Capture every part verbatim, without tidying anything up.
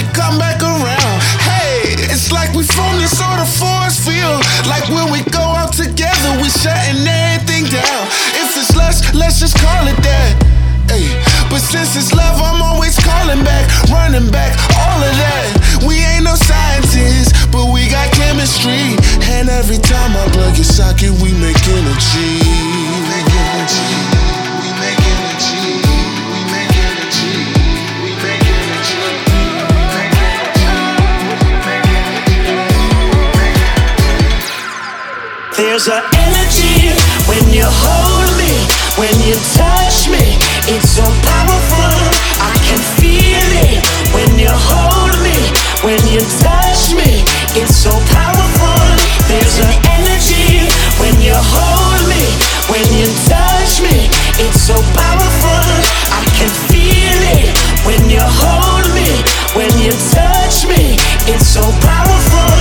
come back around. Hey, it's like we from this sort of force field. Like when we go out together, we shutting everything down. If it's lust, let's just call it that. Hey, but since it's love, I'm always calling back, running back, all of that. We ain't no scientists, but we got chemistry. And every time I plug your socket, we make energy. We make energy. We make energy. We make energy. We make energy. There's an energy when you hold me, when you touch me. It's so powerful, I can feel it. When you hold me, when you touch me. It's so powerful. There's an energy when you hold me, when you touch me. It's so powerful, I can feel it. When you hold me, when you touch me. It's so powerful.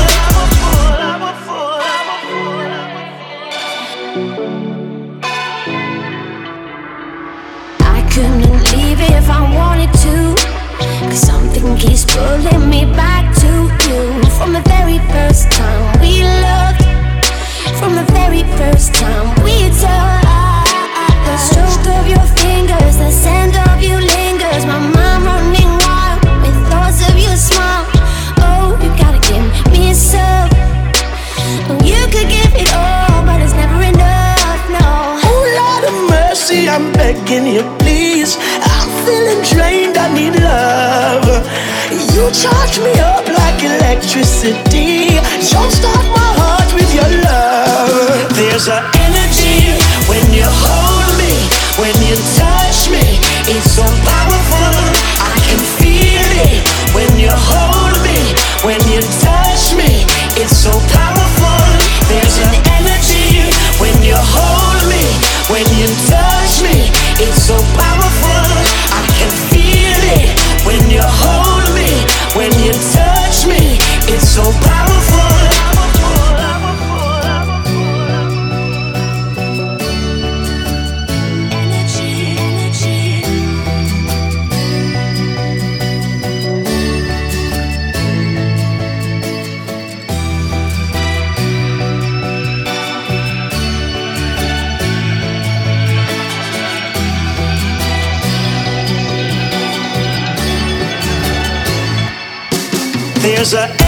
Couldn't leave if I wanted to, 'cause something keeps pulling me back to you. From the very first time we loved, from the very first time we touched. The stroke of your fingers, the scent of you lingers. My mind running wild with thoughts of your smile. Oh, you gotta give me some. You could give it all, but it's never enough, no. Oh Lord of mercy, I'm begging you, please. I'm feeling drained, I need love. You charge me up like electricity. Jumpstart my heart with your love. There's an energy when you hold me, when you touch me. It's so powerful, I can feel it. When you hold me, when you touch me. It's so powerful. There's an energy when you hold me, when you touch me. It's so powerful, I can feel it. When you hold me, when you touch me. It's so powerful. There's an